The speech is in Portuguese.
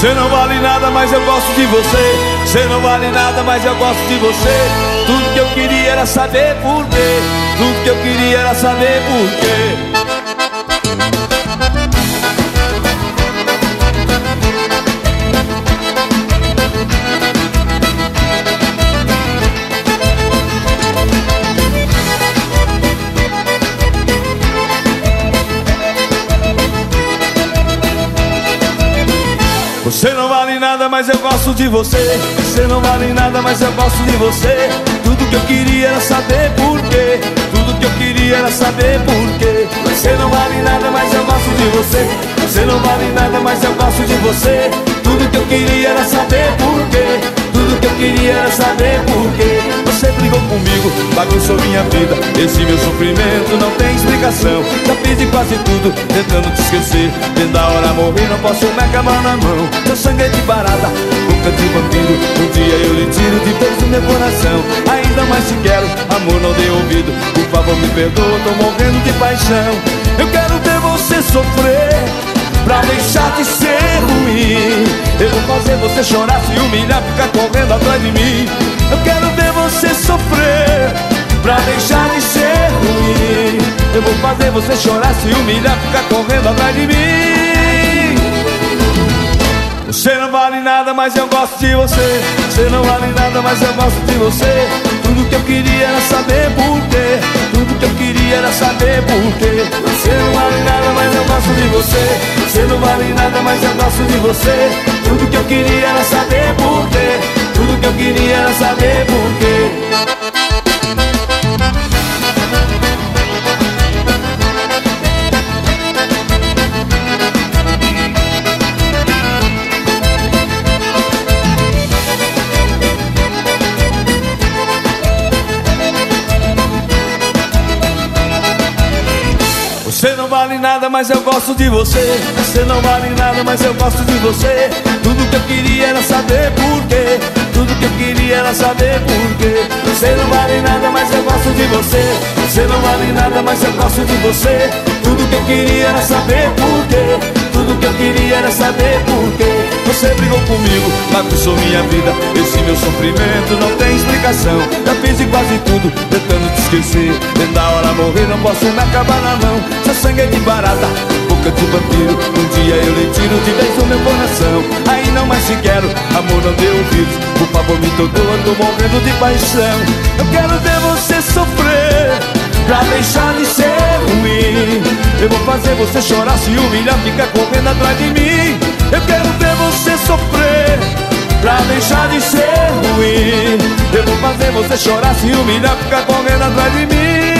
Você não vale nada, mas eu gosto de você. Você não vale nada, mas eu gosto de você. Tudo que eu queria era saber por quê. Tudo que eu queria era saber por quê. Você não vale nada, mas eu gosto de você. Você não vale nada, mas eu gosto de você. Tudo que eu queria era saber por quê. Tudo que eu queria era saber por quê. Você não vale nada, mas eu gosto de você. Você não vale nada, mas eu gosto de você. Tudo que eu queria era saber por quê. Tudo que eu queria era saber por quê. Você brigou comigo, bagunçou minha vida. Esse meu sofrimento não tem explicação. Já fiz de quase tudo, tentando te esquecer. Vendo a hora morrer, não posso me acabar na mão. Seu sangue é de barata, boca de vampiro. Um dia eu lhe tiro de vez do meu coração. Ainda mais te quero, amor, não dê ouvido. Por favor me perdoa, tô morrendo de paixão. Eu quero ver você sofrer, pra deixar de ser ruim. Eu vou fazer você chorar, se humilhar, ficar correndo atrás de mim. Eu quero ver você sofrer, pra deixar de ser ruim. Eu vou fazer você chorar, se humilhar, ficar correndo atrás de mim. Você não vale nada, mas eu gosto de você. Você não vale nada, mas eu gosto de você. Tudo que eu queria era saber por quê. Tudo que eu queria era saber por quê. Você não vale nada, mas eu gosto de você. Você não vale nada, mas eu gosto de você. Tudo que eu queria era saber por quê. Tudo que eu queria era saber por quê. Você não vale nada, mas eu gosto de você. Você não vale nada, mas eu gosto de você. Tudo que eu queria era saber por quê. Tudo que eu queria era saber por quê. Você não vale nada, mas eu gosto de você. Você não vale nada, mas eu gosto de você. Tudo que eu queria era saber por quê. Tudo que eu queria era saber por quê. Você brigou comigo, bagunçou minha vida. Esse meu sofrimento não tem explicação. Já fiz de quase tudo, tentando te esquecer. Vendo a hora morrer, não posso me acabar na mão. Seu sangue é de barata, boca de vampiro. Um dia eu lhe tiro de vez do meu coração. Aí não mais te quero, amor, não dê ouvidos. Por favor me perdoa, tô morrendo de paixão. Eu quero ver você sofrer, pra deixar de ser ruim. Eu vou fazer você chorar, se humilhar, ficar correndo atrás de mim. Eu quero ver você sofrer, pra deixar de ser ruim. Eu vou fazer você chorar, se humilhar, ficar correndo atrás de mim.